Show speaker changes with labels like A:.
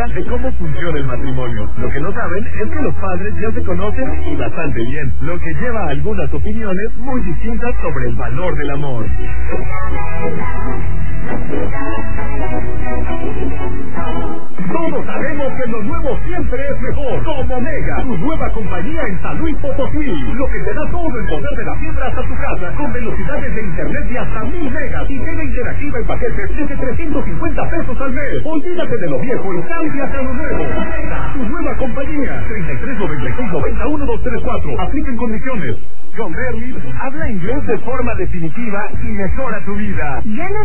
A: explica de cómo funciona el matrimonio. Lo que no saben es que los padres ya se conocen y bastante bien, lo que lleva a algunas opiniones muy distintas sobre el valor del amor. Todos sabemos que lo nuevo siempre es mejor. Como Mega, tu nueva compañía en San Luis Potosí. Lo que te da todo el poder de la fibra hasta tu casa, con velocidades de internet de hasta 1000 megas y tele interactiva en paquetes desde 350 pesos al mes. Olvídate de lo viejo y cámbiate a lo nuevo. Mega, tu nueva compañía. 3396-91234. Apliquen condiciones. Con Berlitz, habla inglés de forma definitiva y mejora tu vida.